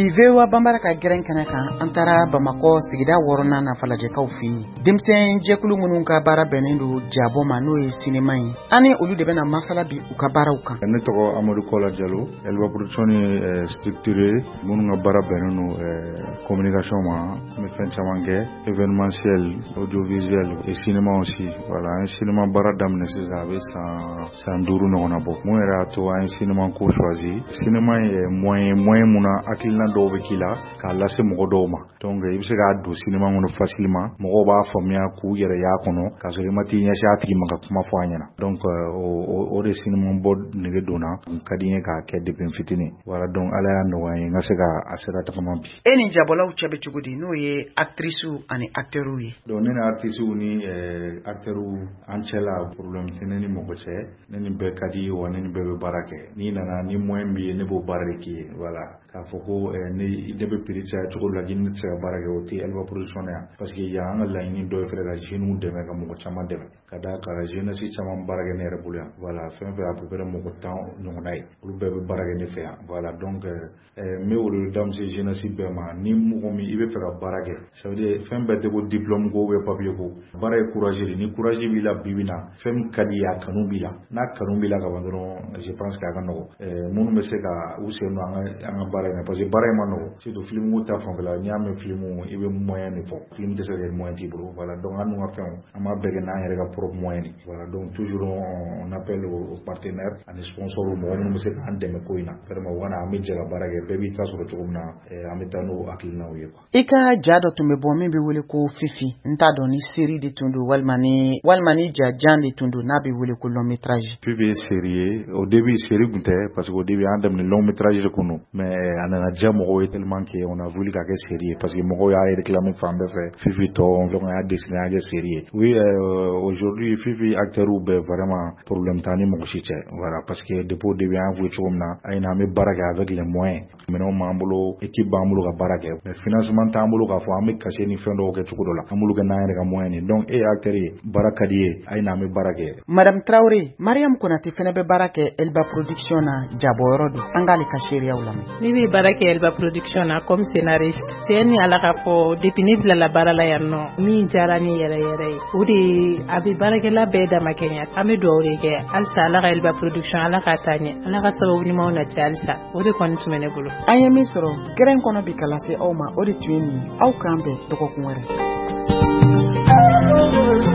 Bivewa bambara ka gɛrɛn kɛnɛ kan an taara Bamakɔ sigida 6nan na falajɛkaw fɛ yen. Denmisɛn jɛkulu minnu ka baara bɛnnen don jabɔ ma n'o ye sinema ye. Ani olu de bɛna masala bi u ka baaraw kan. Ne tɔgɔ Amadu Kola Diallo, Elba Production est structuré minnu ka baara bɛnnen don communication ma, n bɛ fɛn caman kɛ, événementiel, audiovisuel et cinéma aussi. Voilà, an cinéma baara daminɛ sisan a bɛ san 5 ɲɔgɔnna bɔ. Mun yɛrɛ y'a to an ye cinéma ko choisi. Cinéma ye moyen mun na hakilina dɔw bɛ k'i la k'a lase mɔgɔ dɔw ma. Donc i bɛ se k'a don cinéma kɔnɔ facilement, mɔgɔw b'a faamuya k'u yɛrɛ y'a kɔnɔ k'a sɔrɔ i ma t'i ɲɛsin a tigi ma ka kuma fɔ a ɲɛna. Donc o de cinéma bɔ nege donna ka di n ye k'a kɛ depuis fitinin. Voilà, donc Ala y'a nɔgɔya n ye n ka se ka a sera tagama bi. E ni jabɔlaw cɛ bɛ cogo di n'o ye actrice ani acteur ye? Donc ne ni artiste ni acteur an cɛ la problème tɛ ne ni mɔgɔ cɛ, ne ni bɛɛ ka di wa ne ni bɛɛ bɛ baara kɛ. N'i nana ni moyen b'i ye ne b'o baara de k'i ye. Voilà, k'a fɔ ko ne bɛ prix caya cogo la k'i ne tɛ se ka baara kɛ o tɛ Elba Production yan, parce que yan an ka laɲini dɔ ye fɛnɛ ka jeunes dɛmɛ ka mɔgɔ caman dɛmɛ, ka d'a kan jeunesse caman baara kɛ ne yɛrɛ bolo yan. Voilà, fɛn fɛn à peu près mɔgɔ 10 ɲɔgɔnna ye, olu bɛɛ bɛ baara kɛ ne fɛ yan. Voilà, donc n bɛ wele da muso jeunesse bɛɛ ma, ni mɔgɔ min i bɛ fɛ ka baara kɛ, ça veut dire fɛn bɛɛ tɛ ko diplôme ko ou bien papier ko, baara ye courage de, ni courage b'i la bi bi in na, fɛn min ka di a kanu b'i la, n'a kanu b'i la ka ban dɔrɔn je pense que a ka nɔgɔn. Minnu bɛ se ka u sen don an ka baara in na, parce que baara in ma nɔgɔn, surtout film ko ta fanfɛla n'i y'a mɛn film i bɛ moyen de fɔ, film tɛ se ka kɛ moyen t'i bolo. Voilà, donc an n'u ka fɛnw an b'a bɛɛ kɛ n'an yɛrɛ ka propre moyen de. Voilà, donc toujours on appelle aux partenaires ani sponsors mɔgɔ minnu bɛ se k'an dɛmɛ ko in na, vraiment u ka na an bɛ jɛ ka baara kɛ, bɛɛ b'i ta sɔrɔ cogo min na an bɛ taa n'o hakilinaw ye. I ka ja dɔ tun bɛ bɔ min bɛ wele ko Fifi, n t'a dɔn ni série de tun don walima ni jajan de tun don n'a bɛ wele ko long métrage. Fifi ye série ye, au début série tun tɛ parce que au début an daminɛ long métrage de kun don, mais a nana diya mɔgɔw ye tellement que on a voulu k'a kɛ série ye parce que mɔgɔw y'a réclamé fan bɛɛ fɛ Fifi tɔ, donc a y'a dessiné a kɛ série ye. Oui, aujourd'hui Fifi acteurs bɛɛ vraiment problème t'an ni mɔgɔ si cɛ. Voilà, parce que depuis au début an y'a fɔ cogo min na an bɛ baara kɛ avec les moyens, minɛnw b'an bolo, équipe b'an bolo ka baara kɛ, mais financement t'an bolo k'a fɔ an bɛ cachet ni fɛn dɔw kɛ cogo dɔ la, an b'olu kɛ n'an yɛrɛ ka moyen ye. Donc acteur ye baara ka di ye, an bɛ baara kɛ. Madame Traoré, Mariam Konate fɛnɛ bɛ baara kɛ Elba Production na jabɔyɔrɔ don, an k'ale ka seereyaw lamɛn. Ne bɛ baara kɛ Elba Production na comme scénariste. Tiɲɛ ni Ala ka fɔ depuis ne bilala baara la yan nɔ, min diyara ne yɛrɛ yɛrɛ ye, o de a bɛ baarakɛla bɛɛ dama kɛɲɛ. An bɛ dugawu de kɛ halisa Ala ka Elba Production Ala k'a taa ɲɛ, Ala ka sababu ɲumanw nati halisa, o de kɔni tun bɛ ne bolo. An ye min sɔrɔ gɛrɛn kɔnɔ bi ka lase aw ma, o de tun ye nin ye, aw k'an bɛn dɔgɔkun wɛrɛ.